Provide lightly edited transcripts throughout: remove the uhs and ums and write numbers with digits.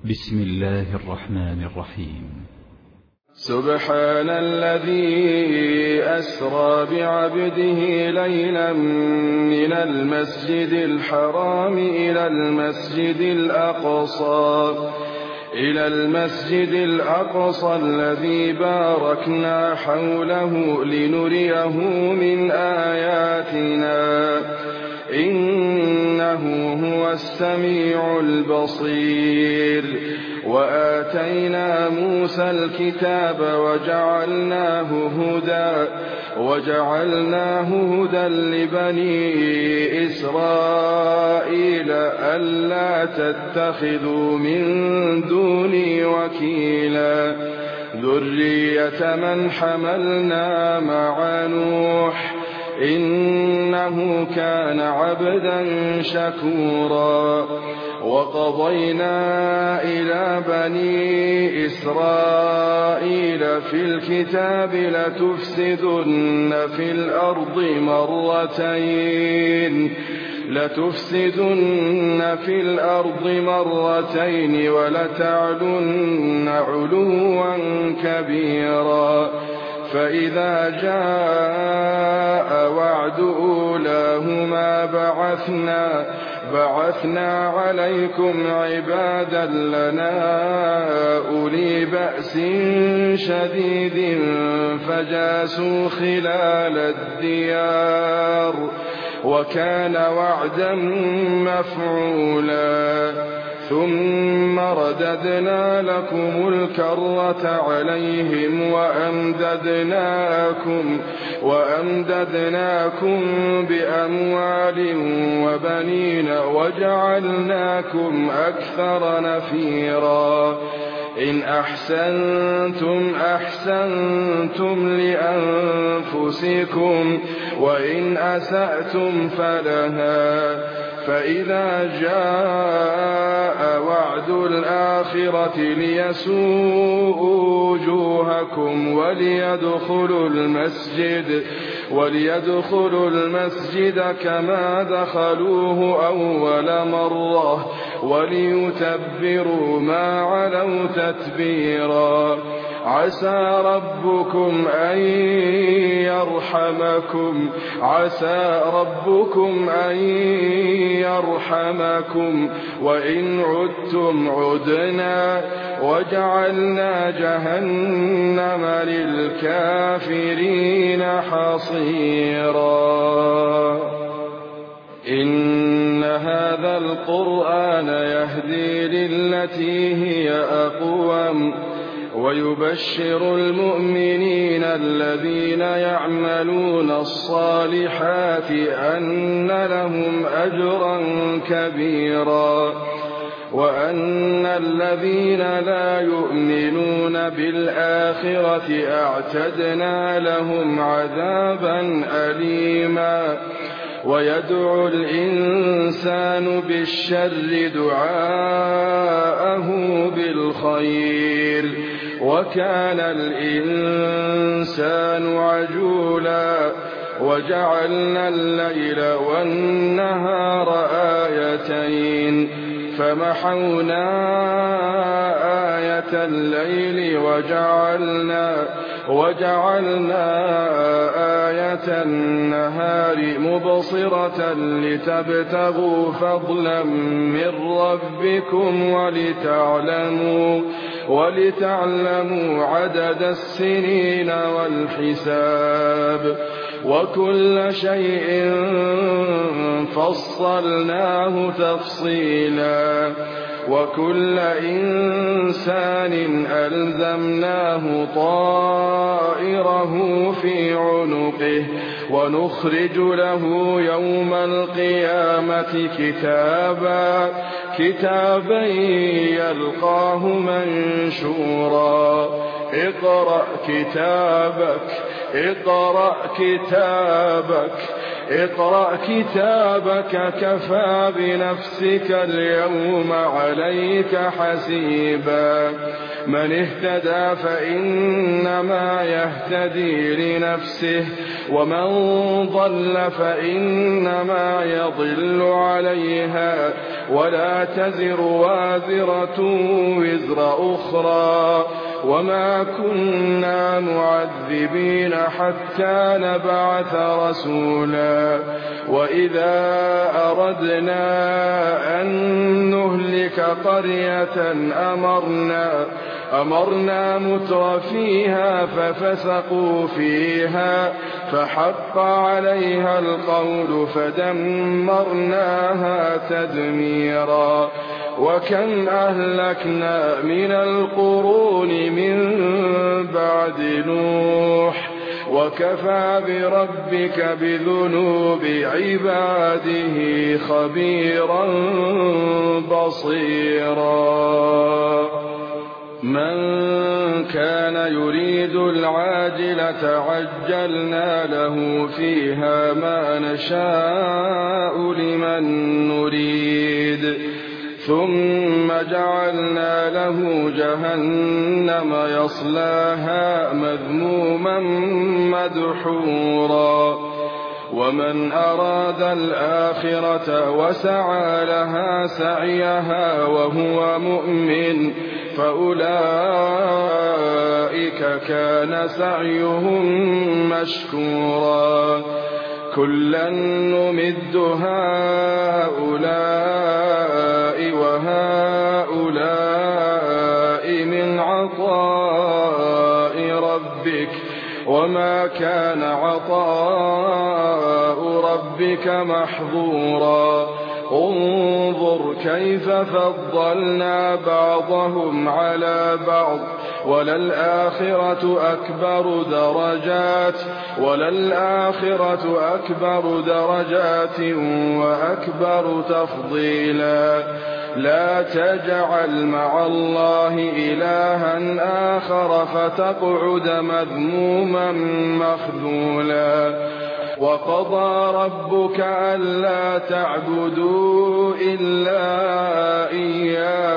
بسم الله الرحمن الرحيم. سبحان الذي أسرى بعبده ليلا من المسجد الحرام إلى المسجد الأقصى الذي باركنا حوله لنريه من آياتنا إنه هو السميع البصير. وآتينا موسى الكتاب وجعلناه هدى لبني إسرائيل ألا تتخذوا من دوني وكيلا ذرية من حملنا مع نوح إنه كان عبدا شكورا. وقضينا إلى بني إسرائيل في الكتاب لتفسدن في الأرض مرتين ولتعلن علوا كبيرا. فإذا جاء وعد أولاهما بعثنا عليكم عبادا لنا أولي بأس شديد فجاسوا خلال الديار وكان وعدا مفعولا. ثم رددنا لكم الكرة عليهم وأمددناكم بأموال وبنين وجعلناكم أكثر نفيرا. إن أحسنتم أحسنتم لأنفسكم وإن أسأتم فلها. فإذا جاء وعد الآخرة ليسوءوا وجوهكم وليدخلوا المسجد كما دخلوه أول مرة وليتبروا ما علوا تتبيرا. عسى ربكم أن يرحمكم وإن عدتم عدنا وجعلنا جهنم للكافرين حصيرا. إن هذا القرآن يهدي للتي هي أقوم ويبشر المؤمنين الذين يعملون الصالحات أن لهم أجرا كبيرا وأن الذين لا يؤمنون بالآخرة أعتدنا لهم عذابا أليما. ويدعو الإنسان بالشر دعاءه بالخير وكان الإنسان عجولا. وجعلنا الليل والنهار آيتين فمحونا آية الليل وجعلنا آية النهار مبصرة لتبتغوا فضلا من ربكم ولتعلموا عدد السنين والحساب وكل شيء فصلناه تفصيلا. وكل إنسان ألزمناه طائره في عنقه ونخرج له يوم القيامة كتابا يلقاه منشورا. اقرأ كتابك كفى بنفسك اليوم عليك حسيبا. من اهتدى فإنما يهتدي لنفسه ومن ضل فإنما يضل عليها ولا تزر وازرة وزر أخرى وما كنا معذبين حتى نبعث رسولا وإذا أردنا أن نهلك قرية أمرنا متر فيها ففسقوا فيها فحق عليها القول فدمرناها تدميرا وكم أهلكنا من القرون من بعد نوح وكفى بربك بذنوب عباده خبيرا بصيرا من كان يريد العاجلة عجلنا له فيها ما نشاء لمن نريد ثم جعلنا له جهنم يصلاها مذموما مدحورا ومن أراد الآخرة وسعى لها سعيها وهو مؤمن فأولئك كان سعيهم مشكورا كلا نمد هؤلاء وهؤلاء من عطاء ربك وما كان عطاء ربك محظورا انظر كيف فضلنا بعضهم على بعض وللآخرة أكبر درجات وأكبر تفضيلا لا تجعل مع الله إلها آخر فتقعد مذموما مخذولا وقضى ربك ألا تعبدوا إلا إياه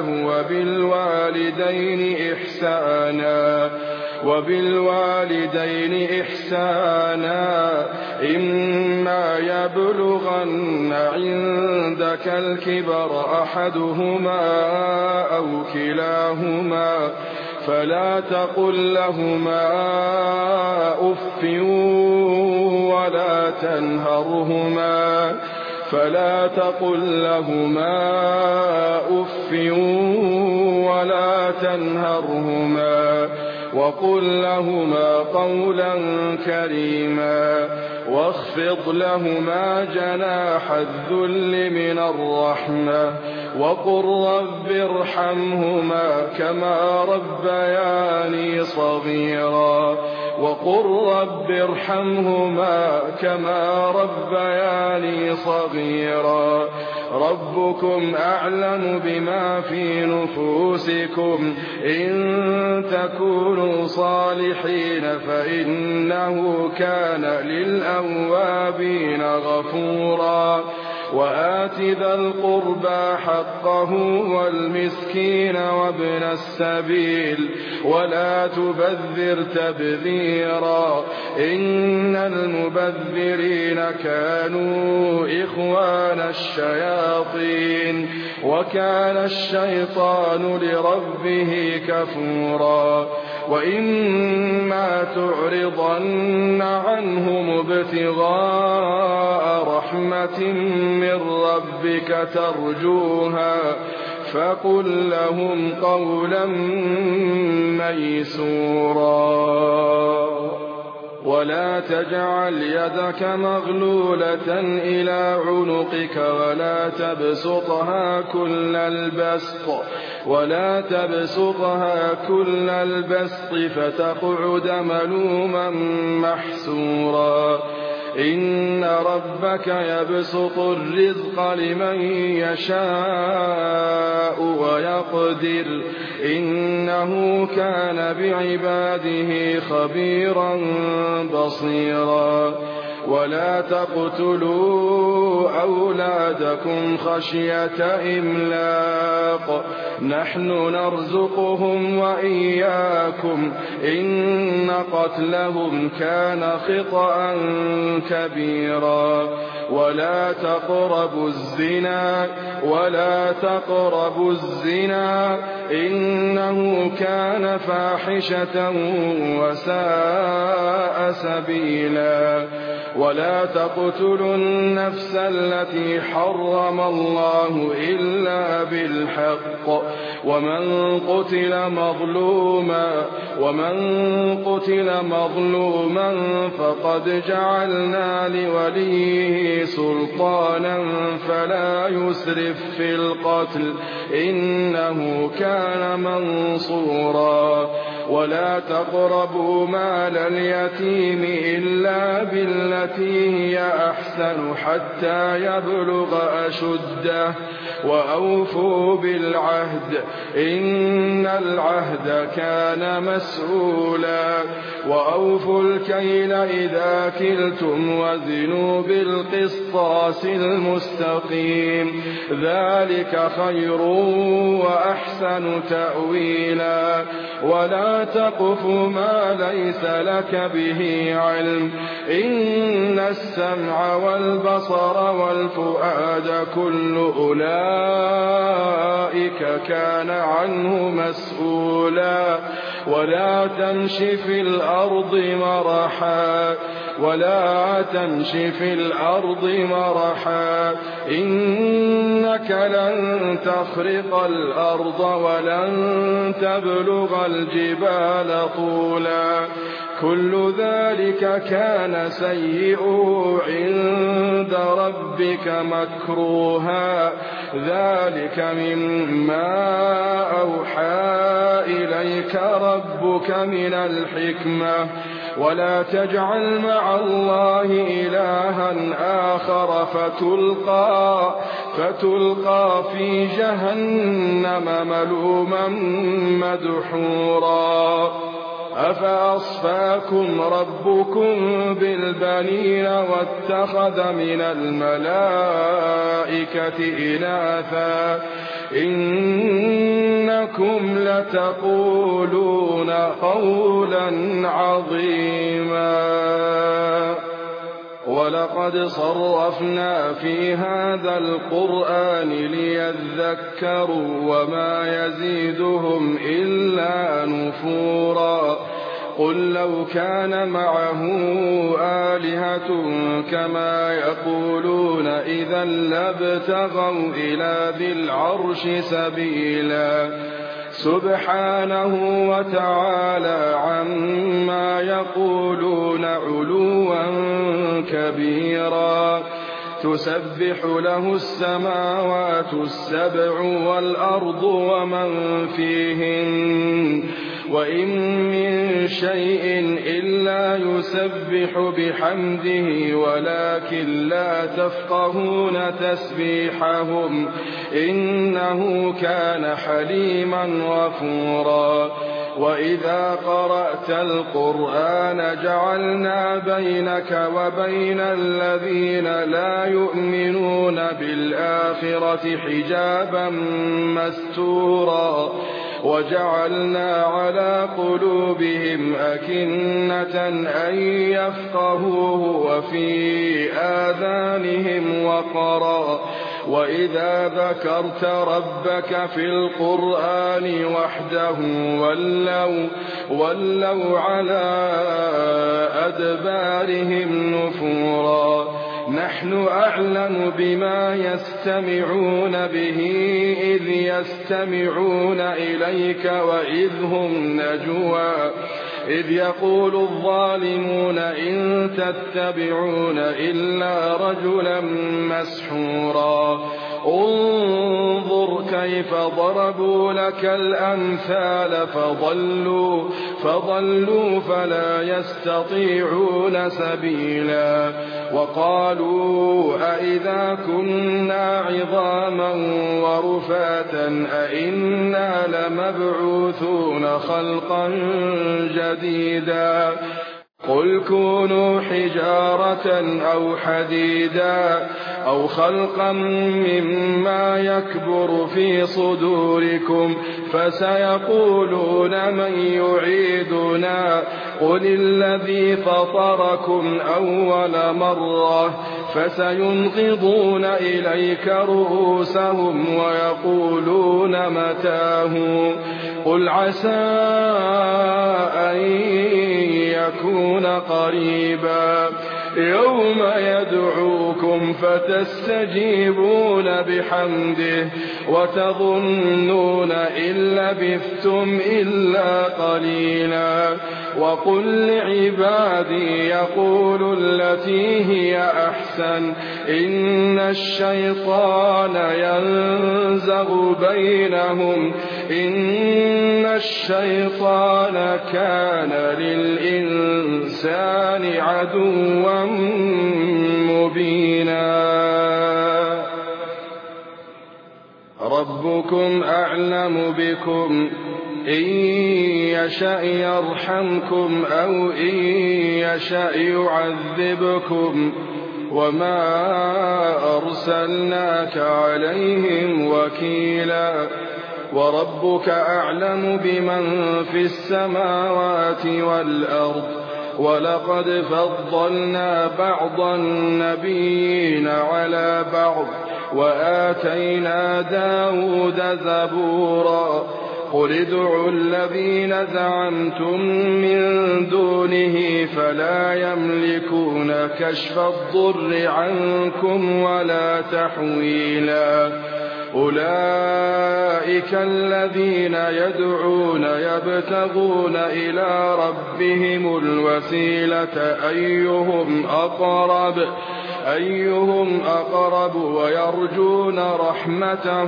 وبالوالدين إحسانا إما يبلغن عندك الكبر أحدهما أو كلاهما فلا تقل لهما أف ولا تنهرهما وقل لهما قولا كريما واخفض لهما جناح الذل من الرحمة وقل رب ارحمهما كما ربياني صغيرا ربكم أعلم بما في نفوسكم إن تكونوا صالحين فإنه كان للأوابين غفورا وآت ذا القربى حقه والمسكين وابن السبيل ولا تبذر تبذيرا إن المبذرين كانوا إخوان الشياطين وكان الشيطان لربه كفورا وإما تعرضن عنهم ابتغاء رحمة من ربك ترجوها فقل لهم قولا ميسورا ولا تجعل يدك مغلولة إلى عنقك ولا تبسطها كل البسط فتقعد ملوما محسورا إن ربك يبسط الرزق لمن يشاء ويقدر إنه كان بعباده خبيرا بصيرا ولا تقتلوا أولادكم خشية إملاق نحن نرزقهم وإياكم إن قتلهم كان خطأ كبيرا ولا تقربوا الزنا إنه كان فاحشة وساء سبيلا ولا تقتلوا النفس التي حرم الله إلا بالحق ومن قتل مظلوما فقد جعلنا لوليه سلطانا فلا يسرف في القتل إنه كان منصورا ولا تقربوا مال اليتيم إلا بالتي هي أحسن حتى يبلغ أشده وأوفوا بالعهد إن العهد كان مسؤولا وأوفوا الكيل إذا كلتم وزنوا بالقسطاس المستقيم ذلك خير وأحسن تأويلا ولا تقف ما ليس لك به علم إن السمع والبصر والفؤاد كل أولئك كان عنه مسؤولا ولا تمش في الأرض مرحا إنك لن تخرق الأرض ولن تبلغ الجبال طولا كل ذلك كان سيئه عند ربك مكروها ذلك مما أوحى إليك ربك من الحكمة ولا تجعل مع الله إلها آخر فتلقى في جهنم ملوما مدحورا أفأصفاكم ربكم بالبنين واتخذ من الملائكة إناثا إنكم لتقولون قولا عظيما ولقد صرفنا في هذا القرآن ليذكروا وما يزيدهم إلا نفورا قل لو كان معه آلهة كما يقولون إذا لابتغوا إلى ذي العرش سبيلا سبحانه وتعالى عما يقولون علوا كبيرا تسبح له السماوات السبع والأرض ومن فيهن وإن من شيء إلا يسبح بحمده ولكن لا تفقهون تسبيحهم إنه كان حليما غفورا وإذا قرأت القرآن جعلنا بينك وبين الذين لا يؤمنون بالآخرة حجابا مستورا وجعلنا على قلوبهم أكنة أن يفقهوه وفي آذانهم وقرا وإذا ذكرت ربك في القرآن وحده ولوا على أدبارهم نفورا نحن أعلم بما يستمعون به إذ يستمعون إليك وإذ هم نجوى إذ يقول الظالمون إن تتبعون إلا رجلا مسحورا انظر كيف ضربوا لك الأمثال فضلوا فلا يستطيعون سبيلا وقالوا أئذا كنا عظاما ورفاتا أئنا لمبعوثون خلقا جديدا قل كونوا حجارة أو حديدا أو خلقا مما يكبر في صدوركم فسيقولون من يعيدنا قل الذي فطركم أول مرة فسينغضون إليك رؤوسهم ويقولون متاه قل عسى أن يكون قريبا يوم يدعوكم فتستجيبون بحمده وتظنون إن لبثتم إلا قليلا وقل لعبادي يقولوا التي هي أحسن إن الشيطان ينزغ بينهم إن الشيطان كان للإنسان عدوا مبينا ربكم أعلم بكم إن يشأ يرحمكم أو إن يشأ يعذبكم وما أرسلناك عليهم وكيلا وربك أعلم بمن في السماوات والأرض ولقد فضلنا بعض النبيين على بعض وآتينا داود زبورا قل ادعوا الذين زعمتم من دونه فلا يملكون كشف الضر عنكم ولا تحويلا أولئك الذين يدعون يبتغون إلى ربهم الوسيلة أيهم أقرب ويرجون رحمته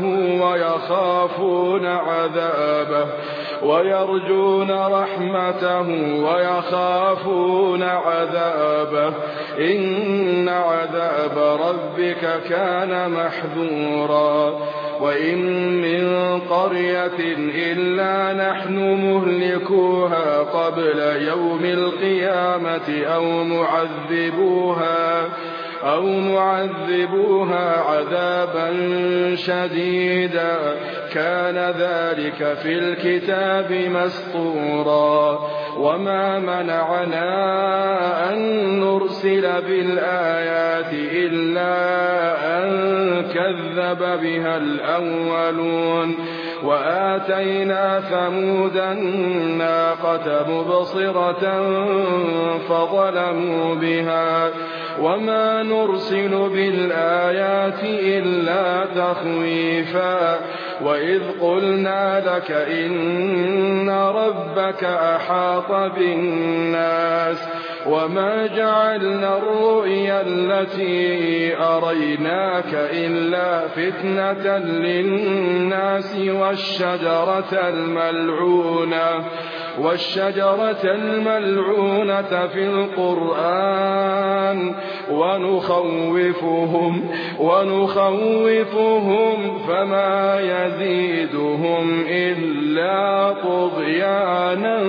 ويخافون عذابه إن عذاب ربك كان محذورا وإن من قرية إلا نحن مهلكوها قبل يوم القيامة أو معذبوها عذابا شديدا كان ذلك في الكتاب مسطورا وما منعنا أن نرسل بالآيات إلا أن كذب بها الأولون وآتينا ثمود الناقة مبصرة فظلموا بها وما نرسل بالآيات إلا تخويفا وإذ قلنا لك إن ربك أحاط بالناس وما جعلنا الرؤيا التي أريناك إلا فتنة للناس والشجرة الملعونة في القرآن ونخوفهم فما يزيدهم إلا طغيانا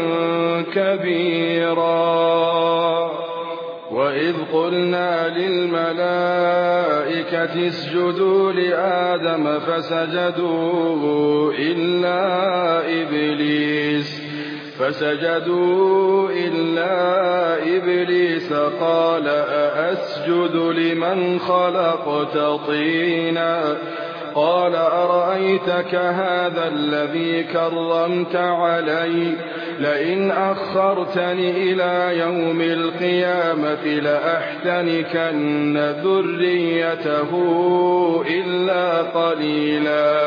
كبيرا وإذ قلنا للملائكة اسجدوا لآدم فسجدوا إلا إبليس قال أأسجد لمن خلقت طينا قال أرأيتك هذا الذي كرمت علي لئن أخرتني إلى يوم القيامة لأحتنكن ذريته إلا قليلا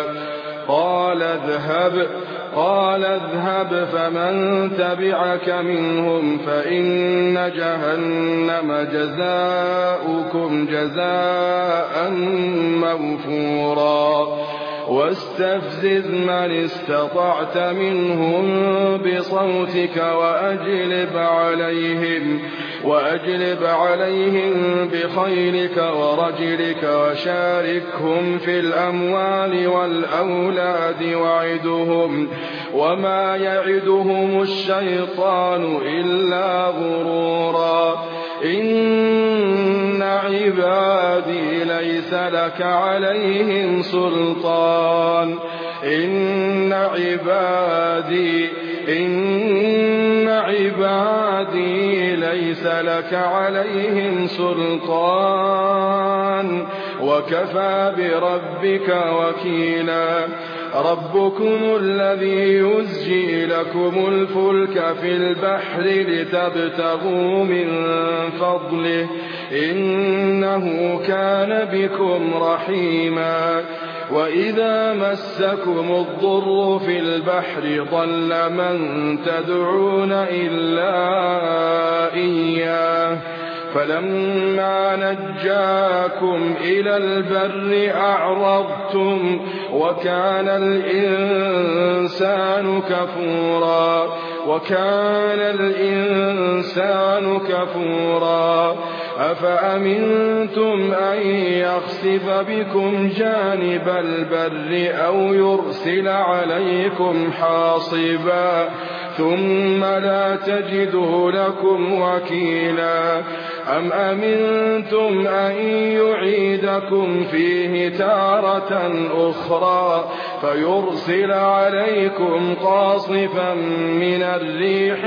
قال اذهب فمن تبعك منهم فإن جهنم جزاؤكم جزاء موفورا واستفزز من استطعت منهم بصوتك وأجلب عليهم بخيلك ورجلك وشاركهم في الأموال والأولاد وعدهم وما يعدهم الشيطان إلا غرورا إن عبادي ليس لك عليهم سلطان إن عبادي ليس لك عليهم سلطان وكفى بربك وكيلا ربكم الذي يزجي لكم الفلك في البحر لتبتغوا من فضله إنه كان بكم رحيما وإذا مسكم الضر في البحر ضل من تدعون إلا إياه فلما نجاكم إلى البر أعرضتم وكان الإنسان كفورا أفأمنتم أن يخسف بكم جانب البر أو يرسل عليكم حاصبا ثم لا تجدوا لكم وكيلا أم أمنتم أن يعيدكم فيه تارة أخرى فيرسل عليكم قاصفا من الريح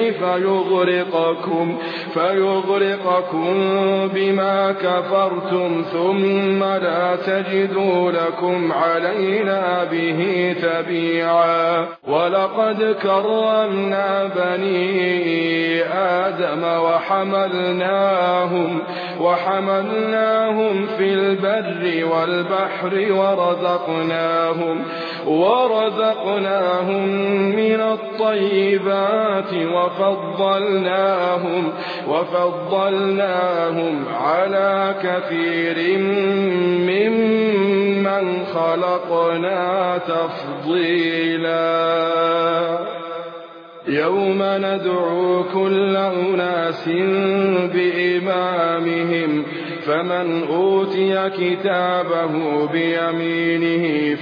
فيغرقكم بما كفرتم ثم لا تجدوا لكم علينا به تبيعا ولقد كرمنا بني آدم وحملناهم في البر والبحر ورزقناهم من الطيبات وفضلناهم على كثير ممن خلقنا تفضيلا يوم ندعو كل أناس بإمامهم فمن أوتي كتابه بيمينه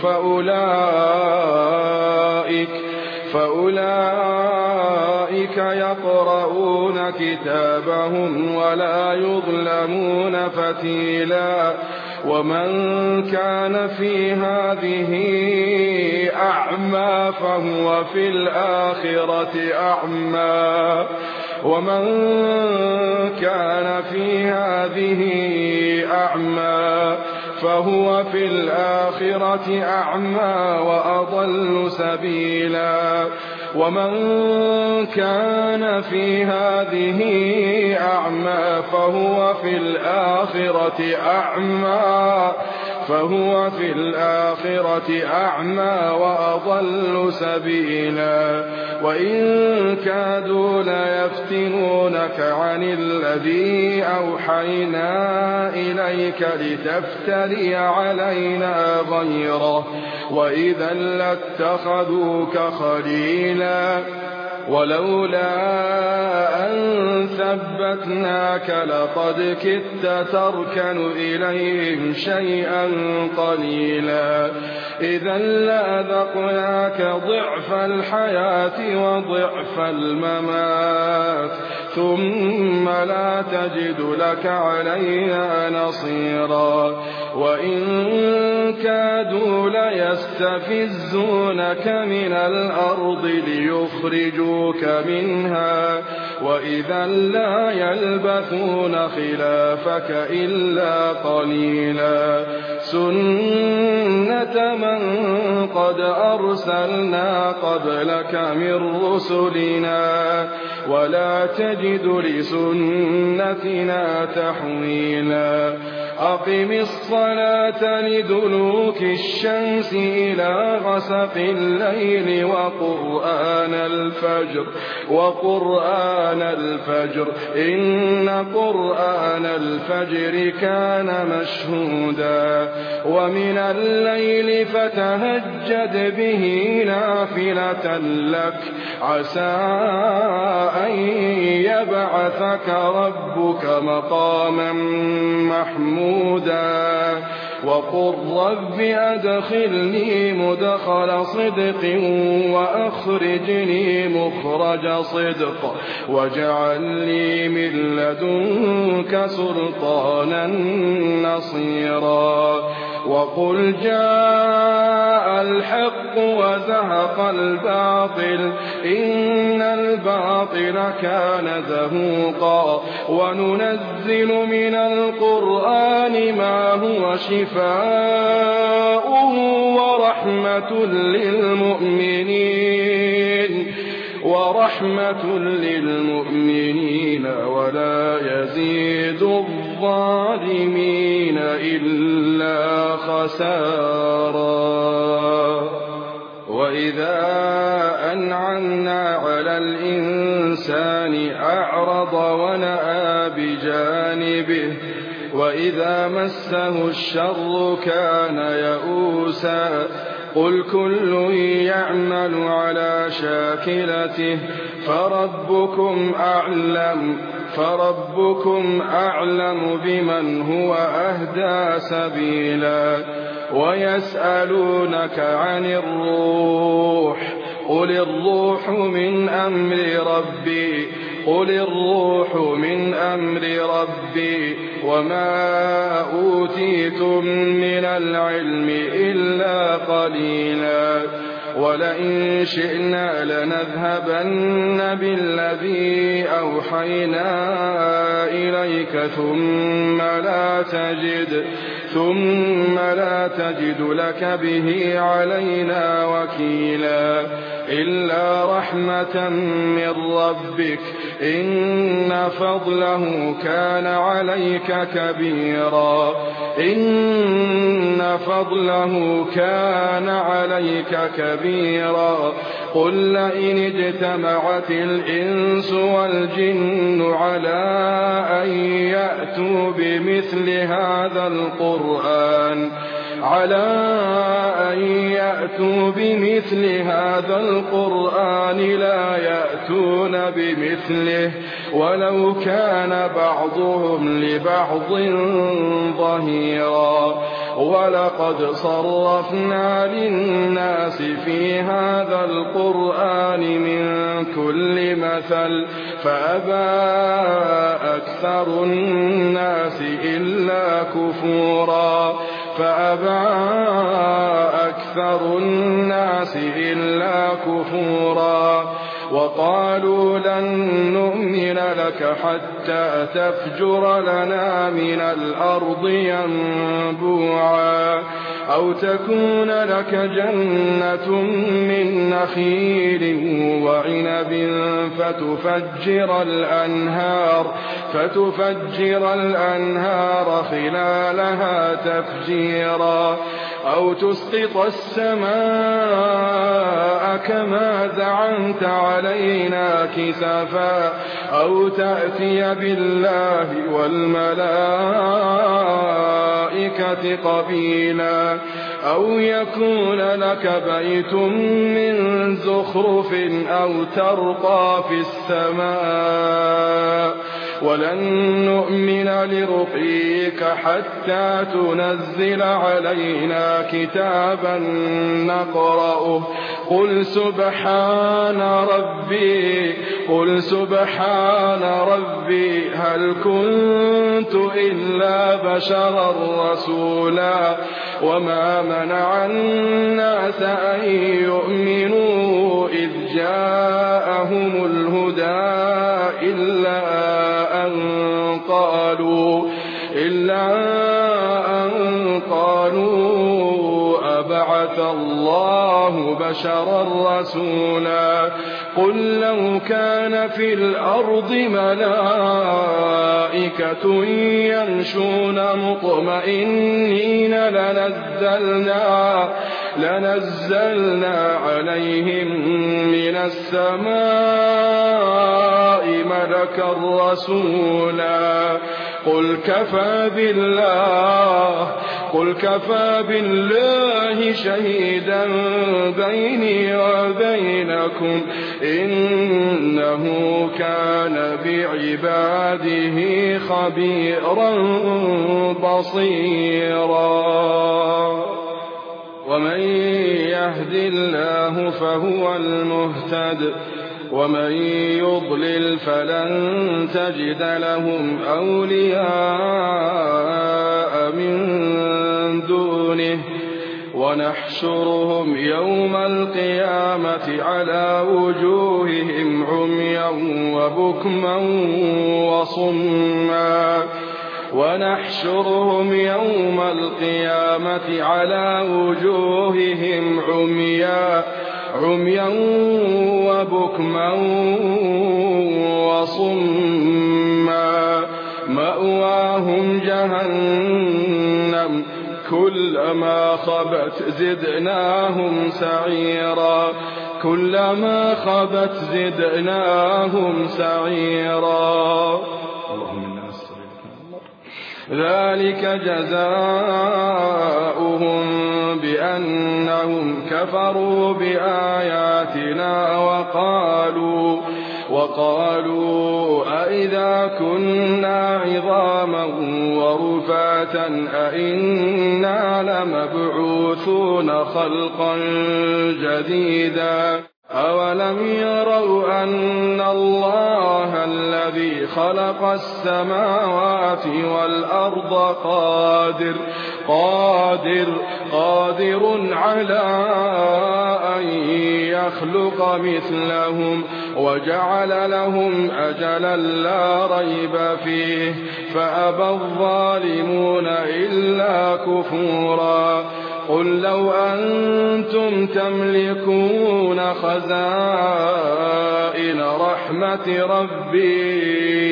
فأولئك يقرؤون كتابهم ولا يظلمون فتيلا ومن كان في هذه أعمى فهو في الآخرة أعمى وأضل سبيلا ومن كان في هذه أعمى فهو في الآخرة أعمى وأضل سبيلا وإن كادوا ليفتنونك عن الذي أوحينا إليك لتفتري علينا غيره وإذا لاتخذوك خليلا ولولا أن ثبتناك لقد كدت تركن إليهم شيئا قليلا إذا لأذقناك ضعف الحياة وضعف الممات ثم لا تجد لك علينا نصيرا وإن كادوا ليستفزونك من الأرض ليخرجوك منها وإذا لا يلبثون خلافك إلا قليلا سنة من قد أرسلنا قبلك من رسلنا ولا تجد لسنتنا تحويلا أقم الصلاة لدلوك الشمس إلى غسق الليل وقرآن الفجر إن قرآن الفجر كان مشهودا ومن الليل فتهجد به نافلة لك عسى أن يبعثك ربك مقاما محمودا وقل رب أدخلني مدخل صدق وأخرجني مخرج صدق واجعل لي من لدنك سلطانا نصيرا وقل جاء الحق وزهق الباطل إن الباطل كان زهوقا وننزل من القرآن ما هو شفاء ورحمة للمؤمنين ولا يزيد الظالمين إلا خسارا وإذا أنعمنا على الإنسان أعرض ونأى بجانبه وإذا مسه الشر كان يئوسا قل كل يعمل على شاكلته فربكم أعلم بمن هو أهدى سبيلا ويسألونك عن الروح قل الروح من أمر ربي وما أوتيتم من العلم إلا قليلا ولئن شئنا لنذهبن بالذي أوحينا إليك ثم لا تجد لك به علينا وكيلا إلا رحمة من ربك إن فضله كان عليك كبيرا قل لئن اجتمعت الإنس والجن على أن يأتوا بمثل هذا القرآن لا يأتون بمثله ولو كان بعضهم لبعض ظهيرا ولقد صرفنا للناس في هذا القرآن من كل مثل فأبى أكثر الناس إلا كفورا وقالوا لن نؤمن لك حتى تفجر لنا من الأرض ينبوعا أو تكون لك جنة من نخيل وعنب فتفجر الأنهار خلالها تفجيرا أو تسقط السماء كما زعمت علينا كسفا أو تأتي بالله والملائكة قبيلا أو يكون لك بيت من زخرف أو ترقى في السماء ولن نؤمن لرقيك حتى تنزل علينا كتابا نقرأه قل سبحان ربي هل كنت إلا بشرا رسولا وما منع الناس أن يؤمنوا إذ جاءهم الهدى إلا أن قالوا أبعث الله بشرا رسولا قل لو كان في الأرض ملائكة يمشون مطمئنين لنزلنا عليهم من السماء ملكا رسولا قل كفى بالله شهيدا بيني وبينكم إنه كان بعباده خبيرا بصيرا ومن يهد الله فهو المهتد ومن يضلل فلن تجد لهم أولياء من دونه ونحشرهم يوم القيامة على وجوههم عميا وبكما وصما ونحشرهم يوم القيامة على وجوههم عميا وبكما وصما مأواهم جهنم كلما خبت زدناهم سعيرا ذلك جزاؤهم بأنهم كفروا بآياتنا وقالوا أئذا كنا عظاما ورفاتا أئنا لمبعوثون خلقا جديدا أولم يروا أن الله الذي خلق السماوات والأرض قادر على أن يخلق مثلهم وجعل لهم أجلا لا ريب فيه فأبى الظالمون إلا كفورا قل لو أنتم تملكون خزائن رحمة ربي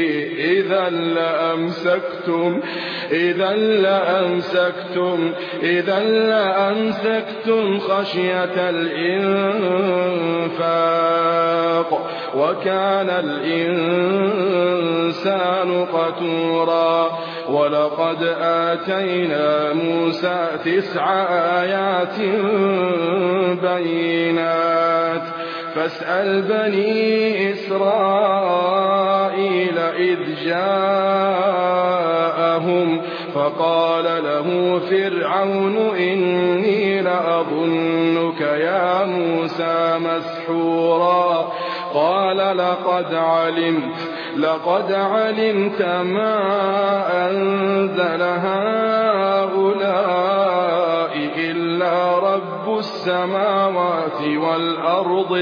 إذا لأمسكتم خشية الإنفاق وكان الإنسان قتورا ولقد آتينا موسى 9 آيات بينات فاسأل بني إسرائيل إذ جاءهم فقال له فرعون إني لأظنك يا موسى مسحورا قال لقد علمت ما أنزل هؤلاء إلا رب السماوات والأرض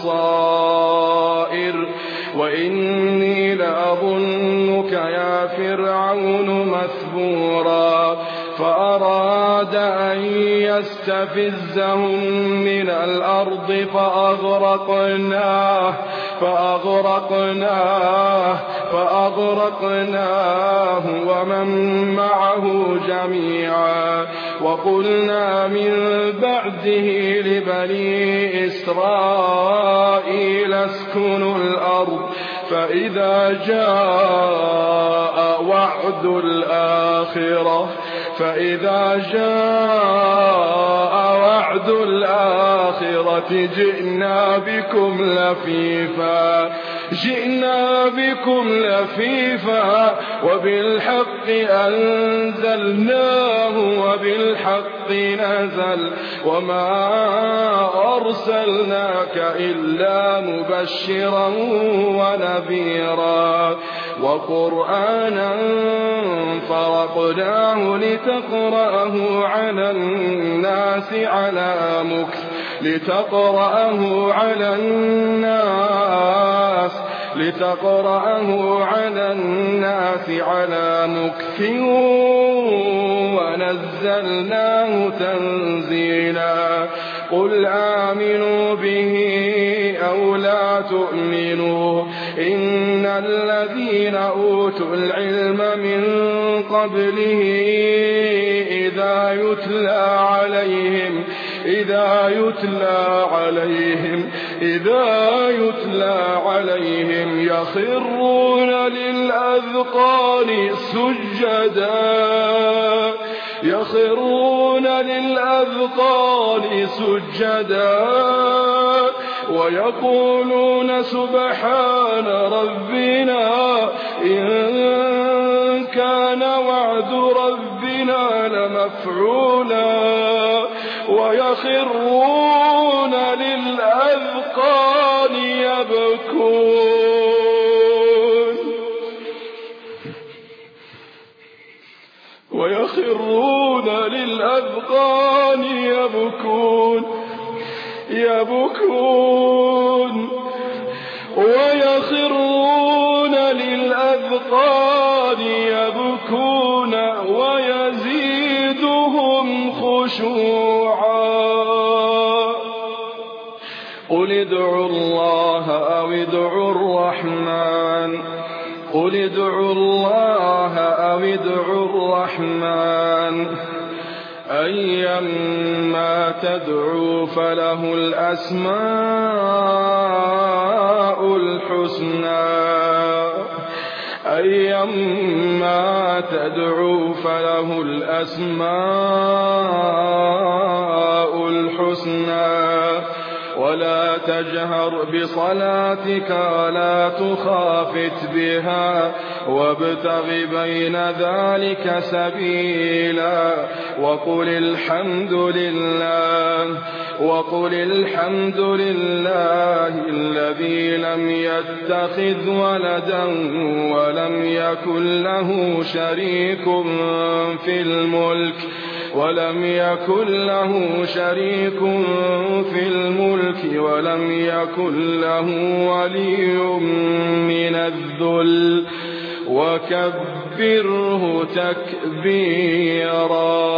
بصائر وإني لأظنك يا فرعون مثبورا فأراد أن يستفزهم من الأرض فأغرقناه ومن معه جميعا وقلنا من بعده لبني إسرائيل اسكنوا الأرض فإذا جاء وعد الآخرة جئنا بكم لفيفا وبالحق أنزلناه وبالحق نزل وما أرسلناك إلا مبشرا ونذيرا وقرآنا فرقناه لتقرأه على الناس على مكث ونزلناه تنزيلا قل آمنوا به أو لا تؤمنوا إن الذين أوتوا العلم من قبله إذا يتلى عليهم يخرون للأذقان سجدا ويقولون سبحان ربنا إن كان وعد ربنا لمفعولا ويخرون للأذقان يبكون ويزيدهم خشوعا قل ادعوا الله أو ادعوا الرحمن أيما تدعوا فله الأسماء الحسنى ولا تجهر بصلاتك ولا تخافت بها وابتغ بين ذلك سبيلا وقل الحمد لله الذي لم يتخذ ولدا ولم يكن له شريك في الملك ولم يكن له ولي من الذل وكبره تكبيرا